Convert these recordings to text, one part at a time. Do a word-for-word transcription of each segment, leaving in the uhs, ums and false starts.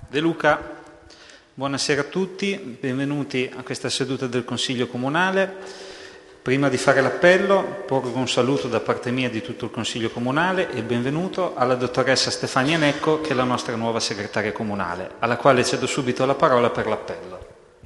De Luca, buonasera a tutti, benvenuti a questa seduta del Consiglio Comunale. Prima di fare l'appello, porgo un saluto da parte mia e di tutto il Consiglio Comunale e il benvenuto alla dottoressa Stefania Necco, che è la nostra nuova segretaria comunale, alla quale cedo subito la parola per l'appello.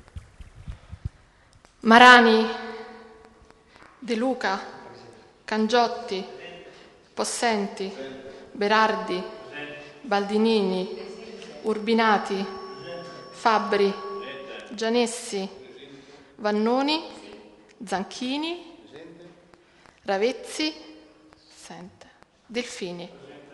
Marani, De Luca, Cangiotti, Possenti, Berardi, Baldinini, Urbinati, Fabbri, Gianessi, Vannoni, Zanchini, Ravezzi, sente, Delfini.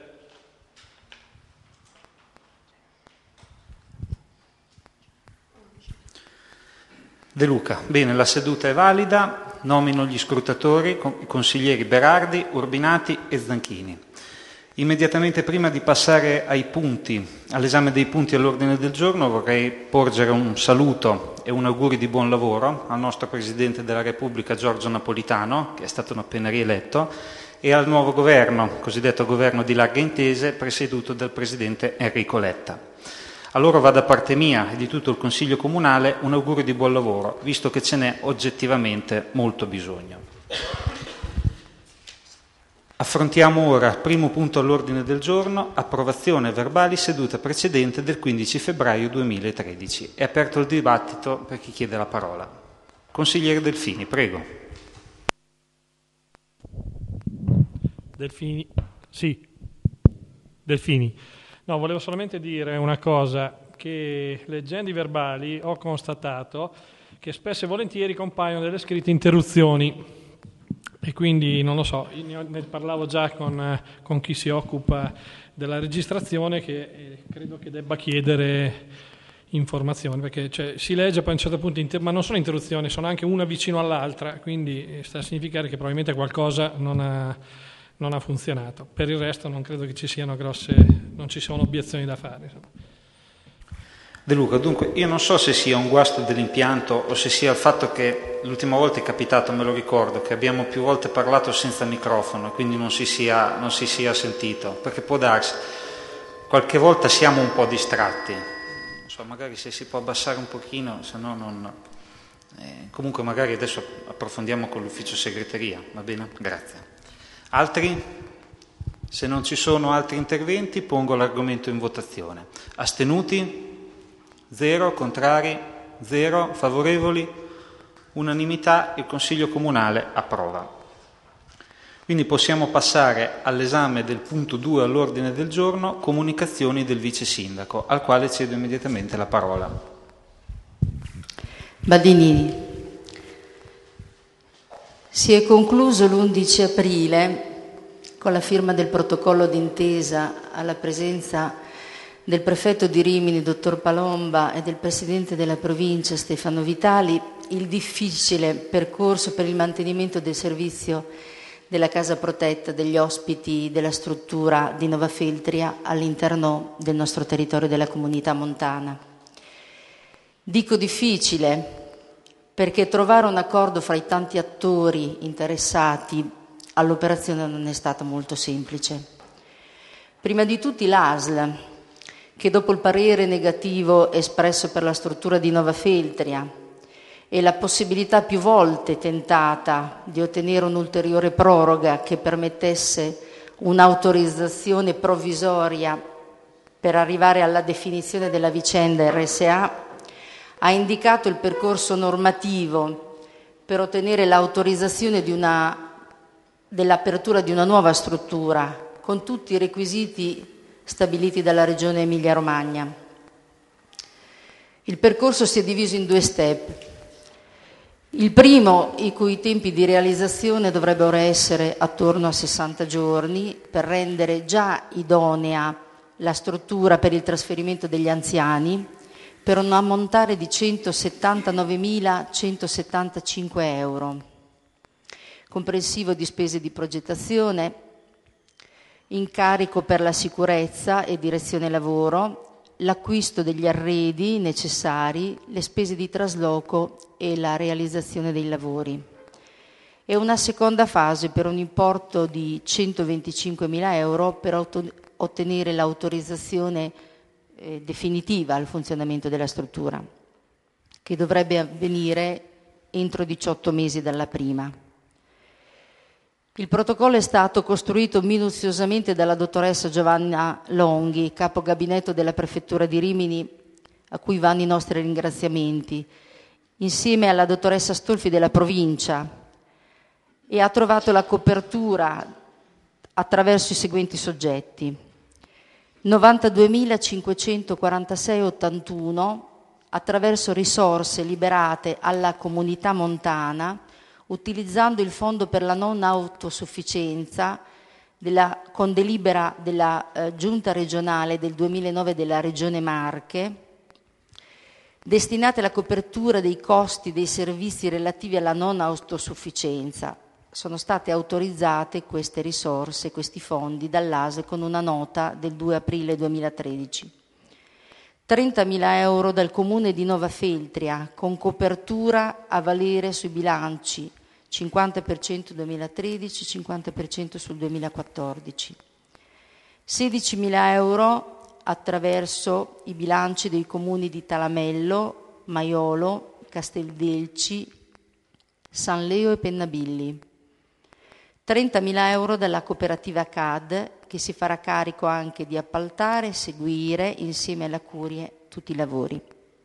De Luca, bene, la seduta è valida, nomino gli scrutatori, i consiglieri Berardi, Urbinati e Zanchini. Immediatamente prima di passare ai punti, all'esame dei punti all'ordine del giorno, vorrei porgere un saluto e un auguri di buon lavoro al nostro Presidente della Repubblica Giorgio Napolitano, che è stato appena rieletto, e al nuovo governo, cosiddetto governo di larghe intese, presieduto dal Presidente Enrico Letta. A loro va da parte mia e di tutto il Consiglio Comunale un augurio di buon lavoro, visto che ce n'è oggettivamente molto bisogno. Affrontiamo ora, primo punto all'ordine del giorno, approvazione verbali seduta precedente del quindici febbraio duemilatredici. È aperto il dibattito per chi chiede la parola. Consigliere Delfini, prego. Delfini, sì, Delfini. No, volevo solamente dire una cosa, che leggendo i verbali ho constatato che spesso e volentieri compaiono delle scritte interruzioni. E quindi non lo so, ne parlavo già con, con chi si occupa della registrazione, che eh, credo che debba chiedere informazioni, perché cioè, si legge poi a un certo punto, inter- ma non sono interruzioni, sono anche una vicino all'altra, quindi sta a significare che probabilmente qualcosa non ha, non ha funzionato. Per il resto non credo che ci siano grosse, non ci siano obiezioni da fare, insomma. De Luca, dunque, io non so se sia un guasto dell'impianto o se sia il fatto che l'ultima volta è capitato, me lo ricordo, che abbiamo più volte parlato senza microfono e quindi non si sia, non si sia sentito, perché può darsi, qualche volta siamo un po' distratti, non so, magari se si può abbassare un pochino, se no non... Eh, comunque magari adesso approfondiamo con l'ufficio segreteria, va bene? Grazie. Altri? Se non ci sono altri interventi pongo l'argomento in votazione. Astenuti? Zero, contrari, zero, favorevoli, unanimità, il Consiglio Comunale approva. Quindi possiamo passare all'esame del punto due all'ordine del giorno, comunicazioni del Vice Sindaco, al quale cedo immediatamente la parola. Baldinini. Si è concluso l'undici aprile con la firma del protocollo d'intesa alla presenza del prefetto di Rimini, dottor Palomba, e del presidente della provincia, Stefano Vitali, il difficile percorso per il mantenimento del servizio della casa protetta degli ospiti della struttura di Nova Feltria all'interno del nostro territorio della comunità montana. Dico difficile perché trovare un accordo fra i tanti attori interessati all'operazione non è stato molto semplice. Prima di tutti l'A S L, che dopo il parere negativo espresso per la struttura di Nova Feltria e la possibilità più volte tentata di ottenere un'ulteriore proroga che permettesse un'autorizzazione provvisoria per arrivare alla definizione della vicenda R S A, ha indicato il percorso normativo per ottenere l'autorizzazione di una, dell'apertura di una nuova struttura con tutti i requisiti stabiliti dalla Regione Emilia-Romagna. Il percorso si è diviso in due step. Il primo, i cui tempi di realizzazione dovrebbero essere attorno a sessanta giorni, per rendere già idonea la struttura per il trasferimento degli anziani, per un ammontare di centosettantanovemilacentosessantacinque euro, comprensivo di spese di progettazione, incarico per la sicurezza e direzione lavoro, l'acquisto degli arredi necessari, le spese di trasloco e la realizzazione dei lavori. E una seconda fase per un importo di centoventicinquemila euro per auto- ottenere l'autorizzazione eh, definitiva al funzionamento della struttura, che dovrebbe avvenire entro diciotto mesi dalla prima. Il protocollo è stato costruito minuziosamente dalla dottoressa Giovanna Longhi, capo gabinetto della Prefettura di Rimini, a cui vanno i nostri ringraziamenti, insieme alla dottoressa Stolfi della provincia, e ha trovato la copertura attraverso i seguenti soggetti: novantaduemilacinquecentoquarantasei virgola ottantuno attraverso risorse liberate alla comunità montana, utilizzando il fondo per la non autosufficienza della, con delibera della eh, Giunta regionale del duemilanove della Regione Marche, destinate alla copertura dei costi dei servizi relativi alla non autosufficienza. Sono state autorizzate queste risorse, questi fondi dall'A S E con una nota del due aprile duemilatredici. trentamila euro dal Comune di Nova Feltria, con copertura a valere sui bilanci cinquanta per cento duemilatredici, cinquanta per cento sul duemilaquattordici. sedicimila euro attraverso i bilanci dei comuni di Talamello, Maiolo, Casteldelci, San Leo e Pennabilli. trentamila euro dalla cooperativa C A D, che si farà carico anche di appaltare e seguire insieme alla Curie tutti i lavori.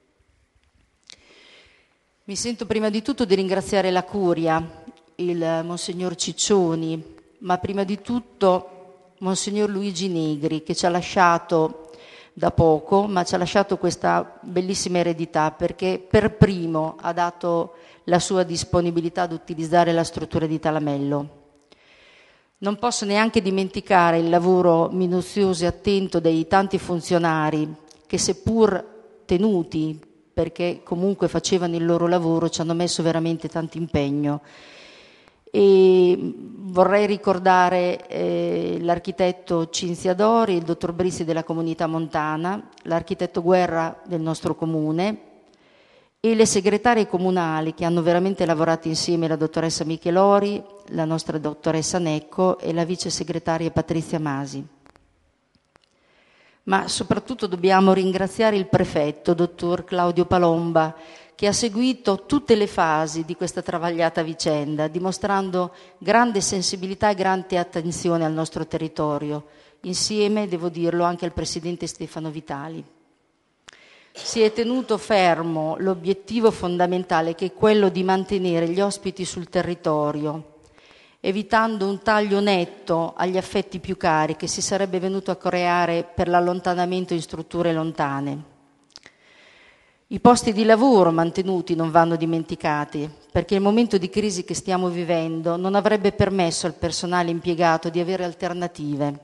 Mi sento prima di tutto di ringraziare la Curia, il Monsignor Ciccioni, ma prima di tutto Monsignor Luigi Negri, che ci ha lasciato da poco, ma ci ha lasciato questa bellissima eredità, perché per primo ha dato la sua disponibilità ad utilizzare la struttura di Talamello. Non posso neanche dimenticare il lavoro minuzioso e attento dei tanti funzionari che, seppur tenuti, perché comunque facevano il loro lavoro, ci hanno messo veramente tanto impegno. E vorrei ricordare eh, l'architetto Cinzia Dori, il dottor Brissi della Comunità Montana, l'architetto Guerra del nostro comune e le segretarie comunali che hanno veramente lavorato insieme, la dottoressa Michelori, la nostra dottoressa Necco e la vice segretaria Patrizia Masi. Ma soprattutto dobbiamo ringraziare il prefetto, dottor Claudio Palomba, che ha seguito tutte le fasi di questa travagliata vicenda, dimostrando grande sensibilità e grande attenzione al nostro territorio, insieme, devo dirlo, anche al presidente Stefano Vitali. Si è tenuto fermo l'obiettivo fondamentale, che è quello di mantenere gli ospiti sul territorio, evitando un taglio netto agli affetti più cari che si sarebbe venuto a creare per l'allontanamento in strutture lontane. I posti di lavoro mantenuti non vanno dimenticati, perché il momento di crisi che stiamo vivendo non avrebbe permesso al personale impiegato di avere alternative.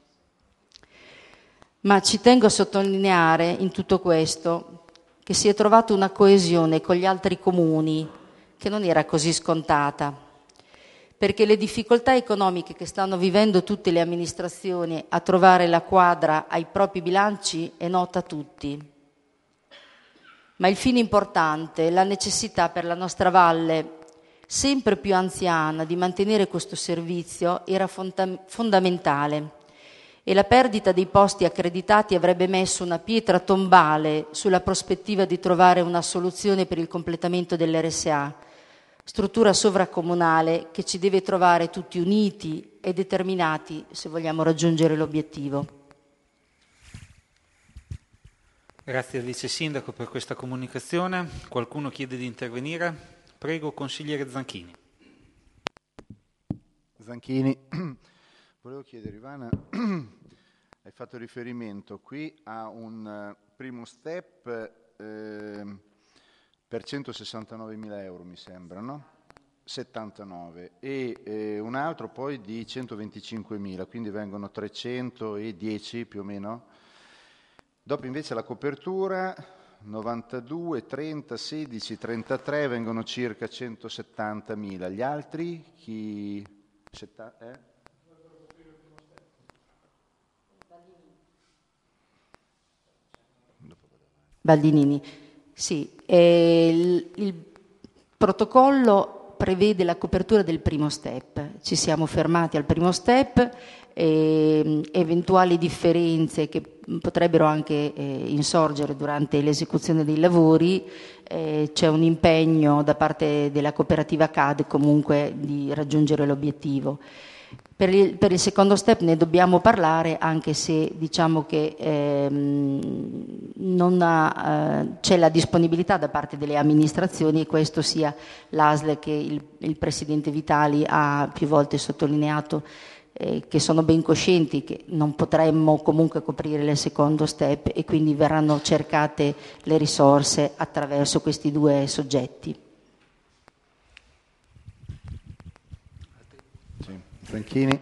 Ma ci tengo a sottolineare in tutto questo che si è trovata una coesione con gli altri comuni che non era così scontata, perché le difficoltà economiche che stanno vivendo tutte le amministrazioni a trovare la quadra ai propri bilanci è nota a tutti. Ma il fine importante, la necessità per la nostra valle, sempre più anziana, di mantenere questo servizio era fonda- fondamentale e la perdita dei posti accreditati avrebbe messo una pietra tombale sulla prospettiva di trovare una soluzione per il completamento dell'R S A, struttura sovracomunale che ci deve trovare tutti uniti e determinati se vogliamo raggiungere l'obiettivo. Grazie al Vice Sindaco per questa comunicazione. Qualcuno chiede di intervenire? Prego, consigliere Zanchini. Zanchini, volevo chiedere, Ivana, hai fatto riferimento qui a un uh, primo step eh, per centosessantanovemila euro, mi sembra, no? settantanove e eh, un altro poi di centoventicinquemila, quindi vengono trecentodieci più o meno. Dopo invece la copertura novantadue, trenta, sedici, trentatré vengono circa centosettantamila. Gli altri chi? Setta, eh? Baldinini, sì, eh, il, il protocollo prevede la copertura del primo step. Ci siamo fermati al primo step, e eventuali differenze che potrebbero anche eh, insorgere durante l'esecuzione dei lavori, eh, c'è un impegno da parte della cooperativa C A D comunque di raggiungere l'obiettivo. Per il, per il secondo step ne dobbiamo parlare, anche se diciamo che ehm, non ha, eh, c'è la disponibilità da parte delle amministrazioni, e questo sia l'A S L che il, il Presidente Vitali ha più volte sottolineato, eh, che sono ben coscienti che non potremmo comunque coprire il secondo step, e quindi verranno cercate le risorse attraverso questi due soggetti. Sì, Franchini.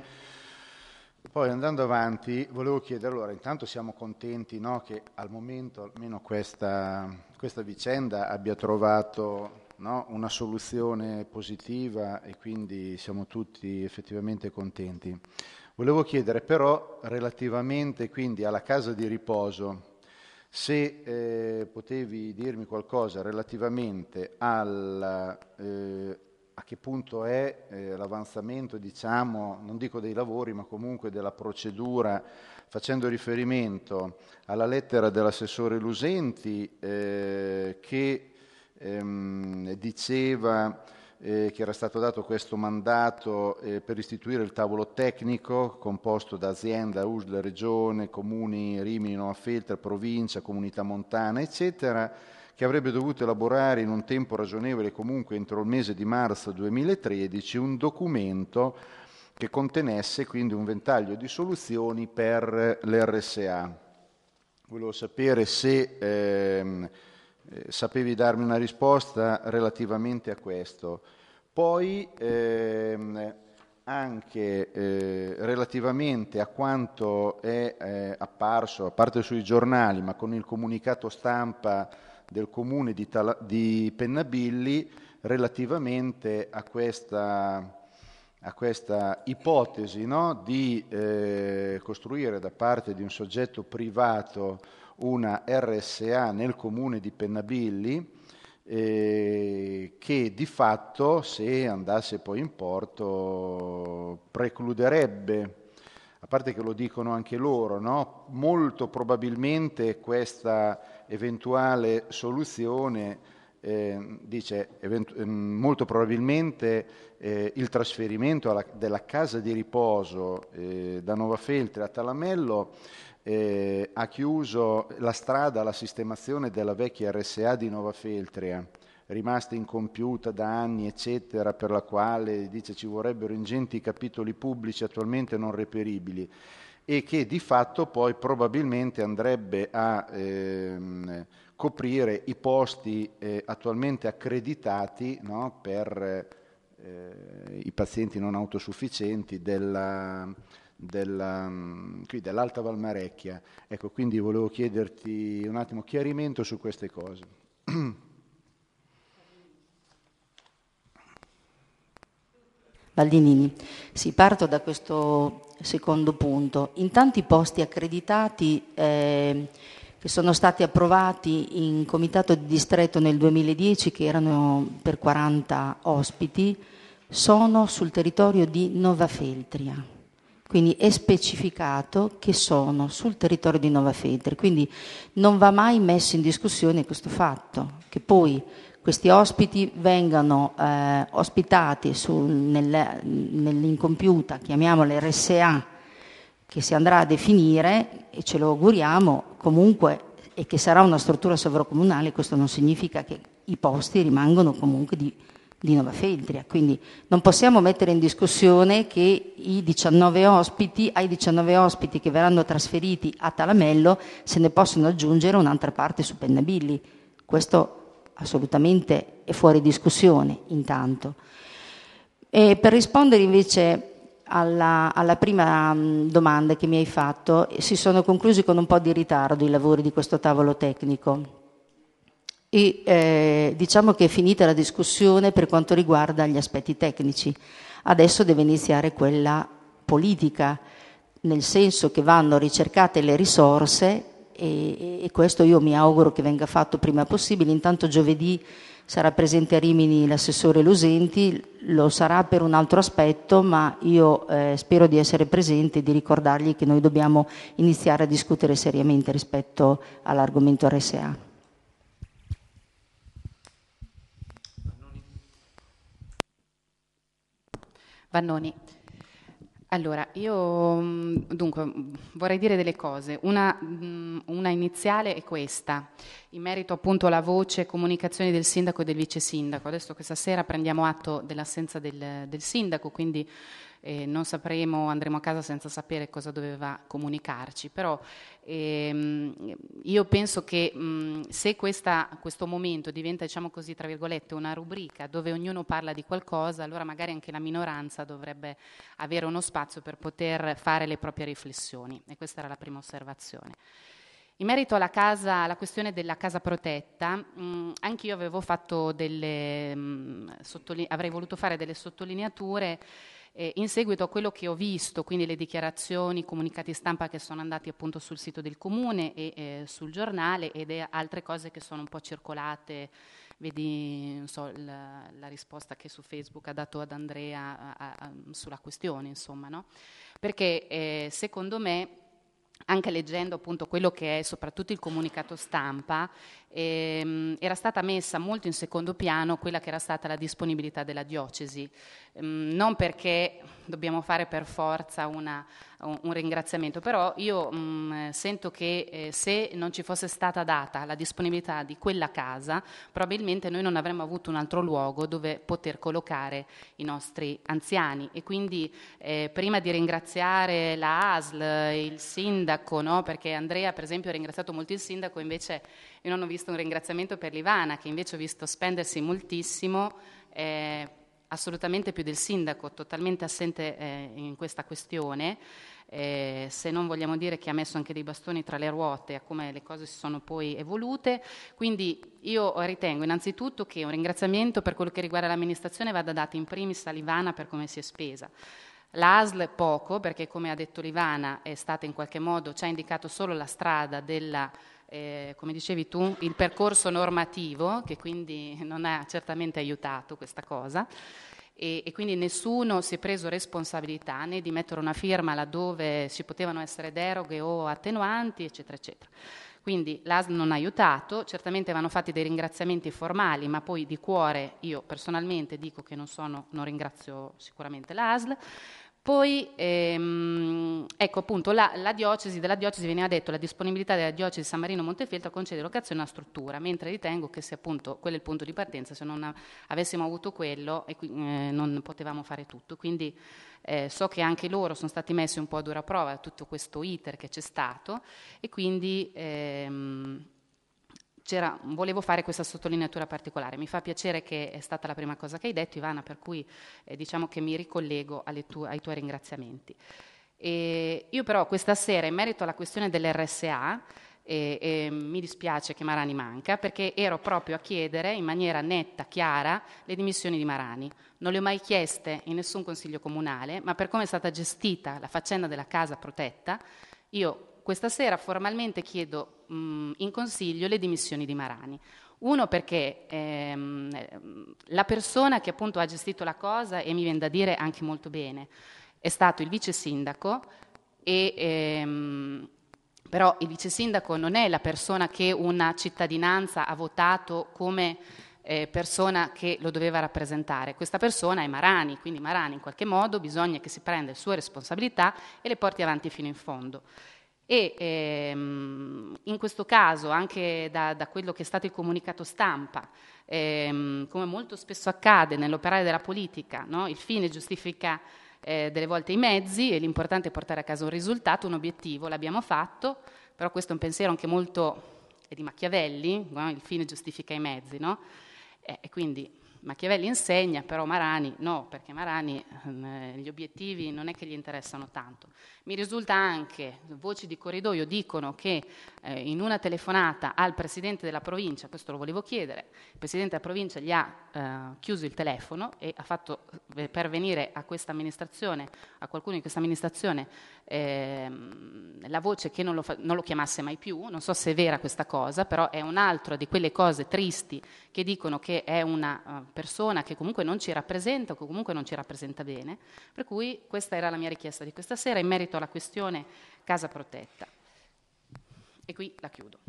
Poi andando avanti volevo chiedere, allora intanto siamo contenti, no, che al momento almeno questa, questa vicenda abbia trovato, no, una soluzione positiva, e quindi siamo tutti effettivamente contenti. Volevo chiedere però relativamente quindi alla casa di riposo, se eh, potevi dirmi qualcosa relativamente al, eh, a che punto è eh, l'avanzamento, diciamo, non dico dei lavori, ma comunque della procedura, facendo riferimento alla lettera dell'assessore Lusenti eh, che ehm, diceva eh, che era stato dato questo mandato eh, per istituire il tavolo tecnico composto da azienda, U S L, Regione, Comuni, Rimini, Nova Feltre, Provincia, Comunità Montana, eccetera, che avrebbe dovuto elaborare in un tempo ragionevole, comunque entro il mese di marzo duemilatredici, un documento che contenesse quindi un ventaglio di soluzioni per l'R S A. Volevo sapere se ehm, eh, sapevi darmi una risposta relativamente a questo. Poi ehm, anche eh, relativamente a quanto è eh, apparso, a parte sui giornali, ma con il comunicato stampa del comune di, Tala, di Pennabilli, relativamente a questa, a questa ipotesi, no, di eh, costruire da parte di un soggetto privato una R S A nel comune di Pennabilli, eh, che di fatto, se andasse poi in porto, precluderebbe, a parte che lo dicono anche loro, no? Molto probabilmente questa eventuale soluzione, eh, dice eventu- molto probabilmente eh, il trasferimento alla, della casa di riposo eh, da Nova Feltre a Talamello eh, ha chiuso la strada alla sistemazione della vecchia R S A di Nova Feltria, rimasta incompiuta da anni, eccetera, per la quale dice ci vorrebbero ingenti capitoli pubblici attualmente non reperibili, e che di fatto poi probabilmente andrebbe a ehm, coprire i posti eh, attualmente accreditati, no, per eh, i pazienti non autosufficienti della, della, qui, dell'Alta Valmarecchia. Ecco, quindi volevo chiederti un attimo chiarimento su queste cose. Baldinini, sì, parto da questo secondo punto. In tanti posti accreditati eh, che sono stati approvati in comitato di distretto nel duemiladieci, che erano per quaranta ospiti, sono sul territorio di Nova Feltria. Quindi è specificato che sono sul territorio di Nova Feltria, quindi non va mai messo in discussione questo fatto, che poi questi ospiti vengano eh, ospitati su, nel, nell'incompiuta, chiamiamola R S A, che si andrà a definire, e ce lo auguriamo comunque, e che sarà una struttura sovracomunale. Questo non significa che i posti rimangono comunque di, di Nova Feltria, quindi non possiamo mettere in discussione che i diciannove ospiti, ai diciannove ospiti che verranno trasferiti a Talamello se ne possono aggiungere un'altra parte su Pennabilli. Questo assolutamente è fuori discussione intanto. E per rispondere invece alla, alla prima mh, domanda che mi hai fatto, si sono conclusi con un po' di ritardo i lavori di questo tavolo tecnico e eh, diciamo che è finita la discussione per quanto riguarda gli aspetti tecnici. Adesso deve iniziare quella politica, nel senso che vanno ricercate le risorse, e, e questo io mi auguro che venga fatto prima possibile. Intanto giovedì sarà presente a Rimini l'assessore Losenti, lo sarà per un altro aspetto, ma io eh, spero di essere presente e di ricordargli che noi dobbiamo iniziare a discutere seriamente rispetto all'argomento R S A. Vannoni. Allora, io dunque vorrei dire delle cose. Una, una iniziale è questa, in merito appunto alla voce comunicazioni del sindaco e del vice sindaco. Adesso questa sera prendiamo atto dell'assenza del, del sindaco, quindi eh, non sapremo, andremo a casa senza sapere cosa doveva comunicarci, però ehm, io penso che mh, se questa, questo momento diventa, diciamo così, tra virgolette, una rubrica dove ognuno parla di qualcosa, allora magari anche la minoranza dovrebbe avere uno spazio per poter fare le proprie riflessioni, e questa era la prima osservazione. In merito alla, casa, alla questione della casa protetta, mh, anch'io avevo fatto delle, mh, sottole- avrei voluto fare delle sottolineature eh, in seguito a quello che ho visto, quindi le dichiarazioni, i comunicati stampa che sono andati appunto sul sito del Comune e eh, sul giornale, ed è altre cose che sono un po' circolate. Vedi, non so, la, la risposta che su Facebook ha dato ad Andrea a, a, a, sulla questione, insomma, no? Perché eh, secondo me, anche leggendo appunto quello che è soprattutto il comunicato stampa, ehm, era stata messa molto in secondo piano quella che era stata la disponibilità della diocesi, ehm, non perché dobbiamo fare per forza una, un, un ringraziamento, però io mh, sento che eh, se non ci fosse stata data la disponibilità di quella casa, probabilmente noi non avremmo avuto un altro luogo dove poter collocare i nostri anziani, e quindi eh, prima di ringraziare la A S L, il sindaco, no? Perché Andrea per esempio ha ringraziato molto il sindaco, invece io non ho visto un ringraziamento per l'Ivana, che invece ho visto spendersi moltissimo, eh, assolutamente più del sindaco, totalmente assente eh, in questa questione, eh, se non vogliamo dire che ha messo anche dei bastoni tra le ruote a come le cose si sono poi evolute. Quindi io ritengo innanzitutto che un ringraziamento per quello che riguarda l'amministrazione vada dato in primis all'Ivana per come si è spesa. L'A S L poco, perché come ha detto l'Ivana è stata in qualche modo, ci ha indicato solo la strada della, eh, come dicevi tu, il percorso normativo, che quindi non ha certamente aiutato questa cosa, e, e quindi nessuno si è preso responsabilità né di mettere una firma laddove ci potevano essere deroghe o attenuanti, eccetera, eccetera. Quindi l'A S L non ha aiutato, certamente vanno fatti dei ringraziamenti formali, ma poi di cuore io personalmente dico che non, sono, non ringrazio sicuramente l'A S L. Poi, ehm, ecco appunto, la, la diocesi, della diocesi veniva detto la disponibilità della diocesi di San Marino Montefeltro a concedere locazione a una struttura, mentre ritengo che se appunto quello è il punto di partenza, se non avessimo avuto quello eh, non potevamo fare tutto. Quindi eh, so che anche loro sono stati messi un po' a dura prova da tutto questo iter che c'è stato, e quindi ehm, c'era, volevo fare questa sottolineatura particolare. Mi fa piacere che è stata la prima cosa che hai detto, Ivana, per cui eh, diciamo che mi ricollego alle tu- ai tuoi ringraziamenti. E io però questa sera, in merito alla questione dell'R S A, e, e mi dispiace che Marani manca, perché ero proprio a chiedere in maniera netta, chiara, le dimissioni di Marani. Non le ho mai chieste in nessun consiglio comunale, ma per come è stata gestita la faccenda della casa protetta, io questa sera formalmente chiedo mh, in consiglio le dimissioni di Marani. Uno perché ehm, la persona che appunto ha gestito la cosa, e mi viene da dire anche molto bene, è stato il vice sindaco, e ehm, però il vice sindaco non è la persona che una cittadinanza ha votato come eh, persona che lo doveva rappresentare. Questa persona è Marani, quindi Marani in qualche modo bisogna che si prenda le sue responsabilità e le porti avanti fino in fondo. E ehm, in questo caso, anche da, da quello che è stato il comunicato stampa, ehm, come molto spesso accade nell'operare della politica, no? Il fine giustifica eh, delle volte i mezzi, e l'importante è portare a casa un risultato, un obiettivo. L'abbiamo fatto, però questo è un pensiero anche molto è di Machiavelli, no? Il fine giustifica i mezzi, no? E, e quindi Machiavelli insegna, però Marani no, perché Marani eh, gli obiettivi non è che gli interessano tanto. Mi risulta anche, voci di corridoio dicono che eh, in una telefonata al Presidente della provincia, questo lo volevo chiedere, il Presidente della provincia gli ha eh, chiuso il telefono e ha fatto eh, pervenire a questa amministrazione, a qualcuno di questa amministrazione, eh, la voce che non lo, fa, non lo chiamasse mai più, non so se è vera questa cosa, però è un'altra di quelle cose tristi che dicono che è una uh, persona che comunque non ci rappresenta o che comunque non ci rappresenta bene, per cui questa era la mia richiesta di questa sera in merito alla questione casa protetta. E qui la chiudo.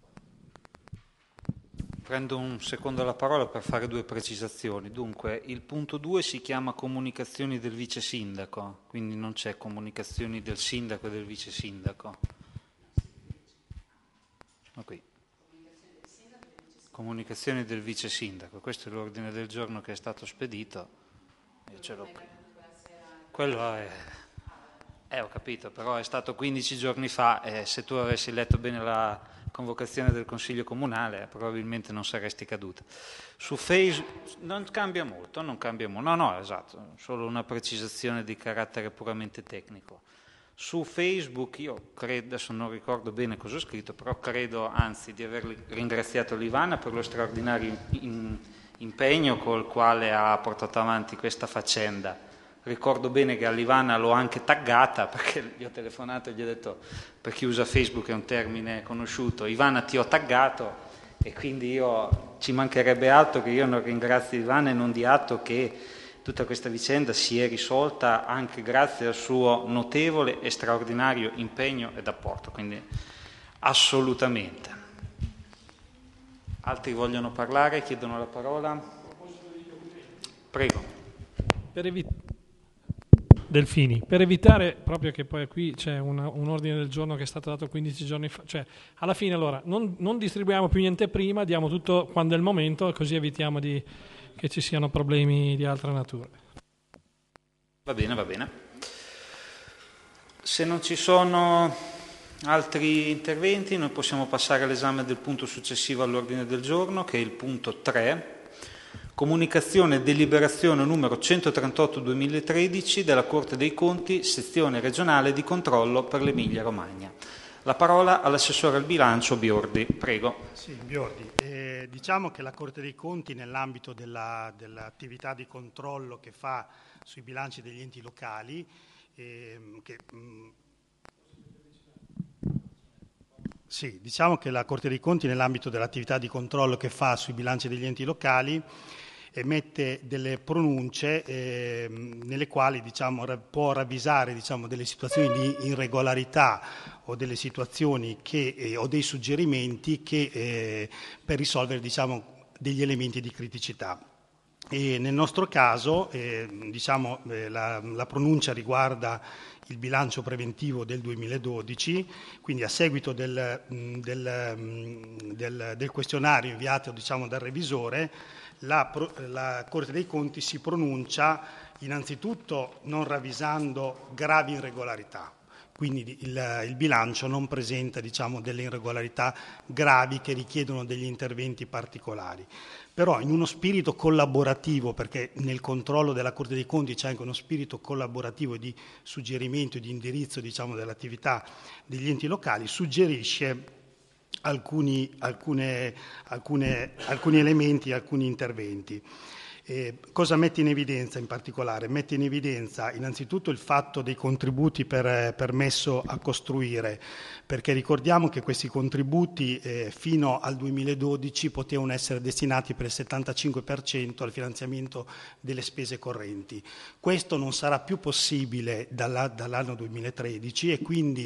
Prendo un secondo la parola per fare due precisazioni. Dunque, il punto due si chiama comunicazioni del vice sindaco, quindi non c'è comunicazioni del sindaco e del vice sindaco. Oh, qui. Comunicazioni del vice sindaco, questo è l'ordine del giorno che è stato spedito. Io ce l'ho qui. Quello è... Eh, ho capito, però è stato quindici giorni fa e se tu avessi letto bene la convocazione del Consiglio Comunale probabilmente non saresti caduta. Su Facebook non cambia molto, non cambia molto, no, no, esatto, solo una precisazione di carattere puramente tecnico. Su Facebook io credo, adesso non ricordo bene cosa ho scritto, però credo anzi di aver ringraziato l'Ivana per lo straordinario in, impegno col quale ha portato avanti questa faccenda. Ricordo bene che all'Ivana l'ho anche taggata perché gli ho telefonato e gli ho detto, per chi usa Facebook è un termine conosciuto, Ivana ti ho taggato e quindi io ci mancherebbe altro che io non ringrazi Ivana e non di atto che tutta questa vicenda si è risolta anche grazie al suo notevole e straordinario impegno ed apporto, quindi assolutamente. Altri vogliono parlare, chiedono la parola? Prego. Per evitare Delfini, per evitare proprio che poi qui c'è una, un ordine del giorno che è stato dato quindici giorni fa, cioè alla fine allora non, non distribuiamo più niente prima, diamo tutto quando è il momento e così evitiamo di, che ci siano problemi di altra natura. Va bene, va bene. Se non ci sono altri interventi noi possiamo passare all'esame del punto successivo all'ordine del giorno che è il punto tre. Comunicazione e deliberazione numero centotrentotto duemilatredici della Corte dei Conti, sezione regionale di controllo per l'Emilia Romagna. La parola all'assessore al bilancio Biordi, prego. Sì, Biordi. Eh, diciamo che la Corte dei Conti nell'ambito della, dell'attività di controllo che fa sui bilanci degli enti locali, eh, che, mh, sì, diciamo che la Corte dei Conti nell'ambito dell'attività di controllo che fa sui bilanci degli enti locali emette delle pronunce eh, nelle quali diciamo, può ravvisare diciamo, delle situazioni di irregolarità o delle situazioni che, eh, o dei suggerimenti che, eh, per risolvere diciamo, degli elementi di criticità. E nel nostro caso eh, diciamo, eh, la, la pronuncia riguarda il bilancio preventivo del duemiladodici, quindi a seguito del, del, del, del questionario inviato diciamo, dal revisore, la, la Corte dei Conti si pronuncia innanzitutto non ravvisando gravi irregolarità, quindi il, il bilancio non presenta diciamo, delle irregolarità gravi che richiedono degli interventi particolari. Però in uno spirito collaborativo, perché nel controllo della Corte dei Conti c'è anche uno spirito collaborativo di suggerimento e di indirizzo diciamo, dell'attività degli enti locali, suggerisce alcuni, alcune, alcune, alcuni elementi, alcuni interventi. Eh, cosa mette in evidenza in particolare? Mette in evidenza innanzitutto il fatto dei contributi per permesso a costruire, perché ricordiamo che questi contributi eh, fino al duemiladodici potevano essere destinati per il settantacinque per cento al finanziamento delle spese correnti. Questo non sarà più possibile dalla, dall'anno duemilatredici e quindi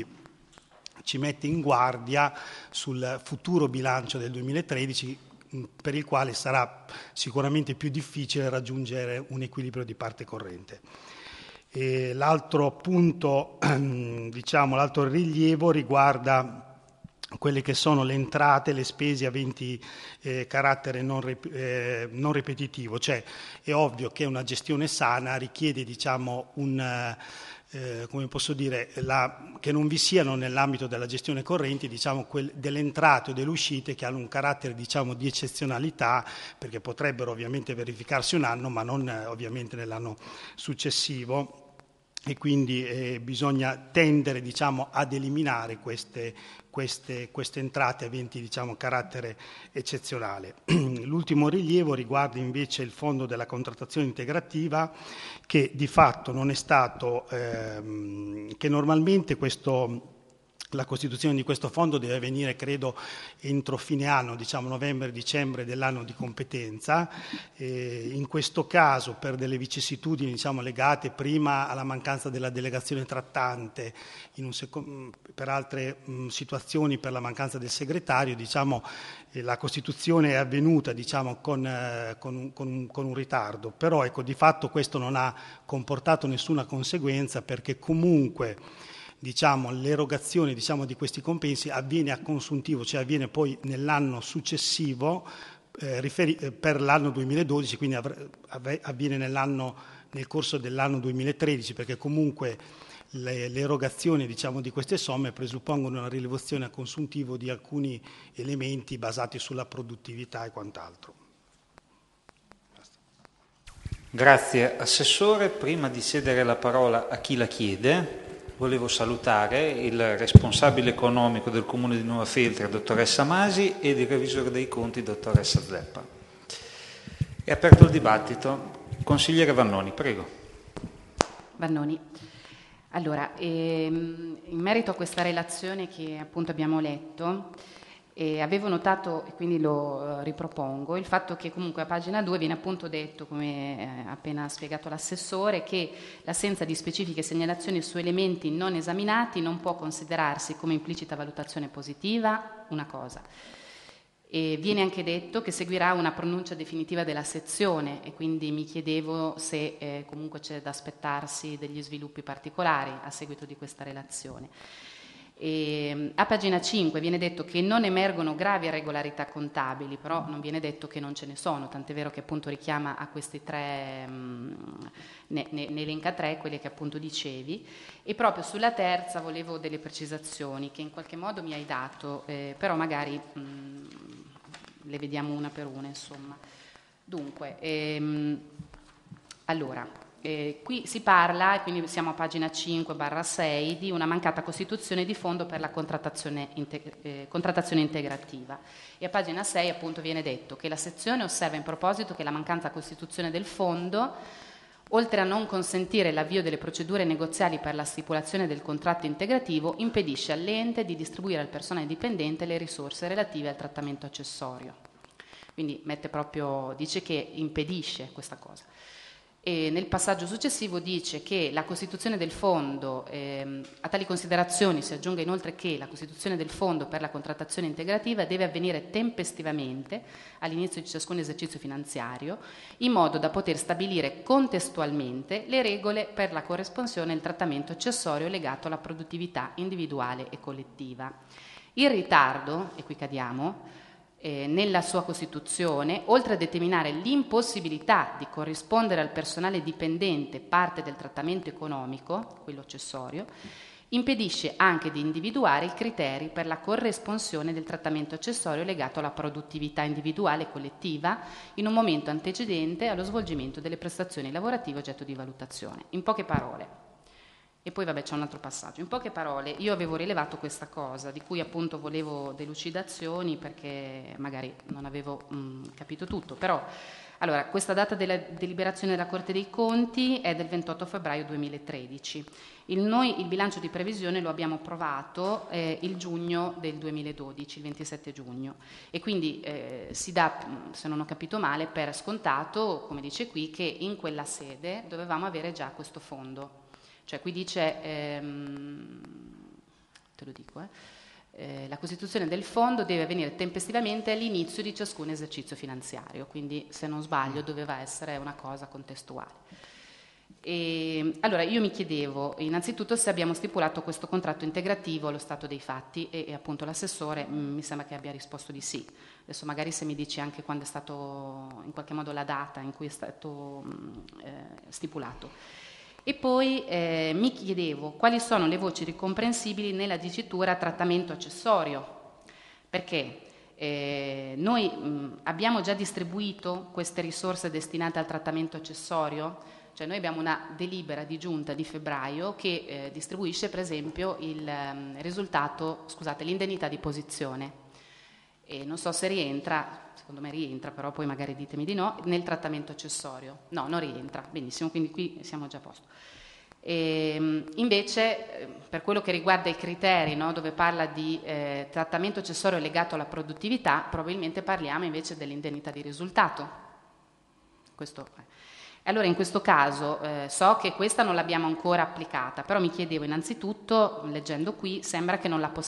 ci mette in guardia sul futuro bilancio del duemilatredici per il quale sarà sicuramente più difficile raggiungere un equilibrio di parte corrente. E l'altro punto, diciamo, l'altro rilievo riguarda quelle che sono le entrate, le spese aventi eh, carattere non, rip- eh, non ripetitivo, cioè è ovvio che una gestione sana richiede diciamo, un... Eh, come posso dire, la, che non vi siano nell'ambito della gestione corrente diciamo, quel, delle entrate o delle uscite che hanno un carattere diciamo, di eccezionalità, perché potrebbero ovviamente verificarsi un anno, ma non eh, ovviamente nell'anno successivo. E quindi eh, bisogna tendere diciamo, ad eliminare queste, queste, queste entrate aventi diciamo, carattere eccezionale. L'ultimo rilievo riguarda invece il fondo della contrattazione integrativa, che di fatto non è stato, ehm, che normalmente questo, la costituzione di questo fondo deve avvenire, credo, entro fine anno, diciamo novembre-dicembre dell'anno di competenza. Eh, in questo caso, per delle vicissitudini diciamo, legate prima alla mancanza della delegazione trattante, in un seco- per altre mh, situazioni per la mancanza del segretario, diciamo, eh, la costituzione è avvenuta diciamo, con, eh, con, un, con, un, con un ritardo, però ecco, di fatto questo non ha comportato nessuna conseguenza, perché comunque diciamo, l'erogazione diciamo, di questi compensi avviene a consuntivo, cioè avviene poi nell'anno successivo eh, riferi- eh, per l'anno duemiladodici, quindi avr- av- avviene nell'anno, nel corso dell'anno duemilatredici, perché comunque le, le erogazioni diciamo, di queste somme presuppongono una rilevazione a consuntivo di alcuni elementi basati sulla produttività e quant'altro. Basta. Grazie Assessore. Prima di cedere la parola a chi la chiede, volevo salutare il responsabile economico del Comune di Nuova Feltre, dottoressa Masi, ed il revisore dei conti, dottoressa Zeppa. È aperto il dibattito. Consigliere Vannoni, prego. Vannoni. Allora, ehm, in merito a questa relazione che appunto abbiamo letto, eh, avevo notato, e quindi lo eh, ripropongo, il fatto che comunque a pagina due viene appunto detto, come eh, appena spiegato l'assessore, che l'assenza di specifiche segnalazioni su elementi non esaminati non può considerarsi come implicita valutazione positiva, una cosa. E viene anche detto che seguirà una pronuncia definitiva della sezione, e quindi mi chiedevo se eh, comunque c'è da aspettarsi degli sviluppi particolari a seguito di questa relazione. E, a pagina cinque viene detto che non emergono gravi irregolarità contabili, però non viene detto che non ce ne sono, tant'è vero che appunto richiama a questi tre, mh, ne, ne, ne elenca tre, quelle che appunto dicevi, e proprio sulla terza volevo delle precisazioni che in qualche modo mi hai dato, eh, però magari mh, le vediamo una per una, insomma. Dunque, ehm, allora... Eh, qui si parla, e quindi siamo a pagina cinque barra sei, di una mancata costituzione di fondo per la contrattazione, integ- eh, contrattazione integrativa. E a pagina sei appunto viene detto che la sezione osserva in proposito che la mancata costituzione del fondo, oltre a non consentire l'avvio delle procedure negoziali per la stipulazione del contratto integrativo, impedisce all'ente di distribuire al personale dipendente le risorse relative al trattamento accessorio. Quindi mette proprio, dice che impedisce questa cosa. E nel passaggio successivo dice che la costituzione del fondo, ehm, a tali considerazioni si aggiunge inoltre che la costituzione del fondo per la contrattazione integrativa deve avvenire tempestivamente all'inizio di ciascun esercizio finanziario, in modo da poter stabilire contestualmente le regole per la corresponsione e il trattamento accessorio legato alla produttività individuale e collettiva. Il ritardo, e qui cadiamo, Eh, nella sua Costituzione, oltre a determinare l'impossibilità di corrispondere al personale dipendente parte del trattamento economico, quello accessorio, impedisce anche di individuare i criteri per la corresponsione del trattamento accessorio legato alla produttività individuale e collettiva in un momento antecedente allo svolgimento delle prestazioni lavorative oggetto di valutazione. In poche parole, e poi vabbè c'è un altro passaggio. In poche parole, io avevo rilevato questa cosa, di cui appunto volevo delucidazioni perché magari non avevo mh, capito tutto, però allora, questa data della deliberazione della Corte dei Conti è del ventotto febbraio duemilatredici. Il, noi il bilancio di previsione lo abbiamo approvato eh, il giugno del duemiladodici, il ventisette giugno, e quindi eh, si dà, se non ho capito male, per scontato, come dice qui, che in quella sede dovevamo avere già questo fondo. Cioè qui dice, ehm, te lo dico, eh, eh, la costituzione del fondo deve avvenire tempestivamente all'inizio di ciascun esercizio finanziario, quindi se non sbaglio doveva essere una cosa contestuale. E, allora io mi chiedevo innanzitutto se abbiamo stipulato questo contratto integrativo allo stato dei fatti e, e appunto l'assessore mh, mi sembra che abbia risposto di sì. Adesso magari se mi dici anche quando è stato, in qualche modo la data in cui è stato mh, eh, stipulato. E poi eh, mi chiedevo quali sono le voci ricomprensibili nella dicitura trattamento accessorio, perché eh, noi mh, abbiamo già distribuito queste risorse destinate al trattamento accessorio, cioè noi abbiamo una delibera di giunta di febbraio che eh, distribuisce per esempio il um, risultato, scusate, l'indennità di posizione. E non so se rientra, secondo me rientra, però poi magari ditemi di no, nel trattamento accessorio. No, non rientra, benissimo, quindi qui siamo già a posto. E, invece, per quello che riguarda i criteri, no, dove parla di eh, trattamento accessorio legato alla produttività, probabilmente parliamo invece dell'indennità di risultato. Questo è. Allora, in questo caso eh, so che questa non l'abbiamo ancora applicata, però mi chiedevo innanzitutto, leggendo qui, sembra che non la possiamo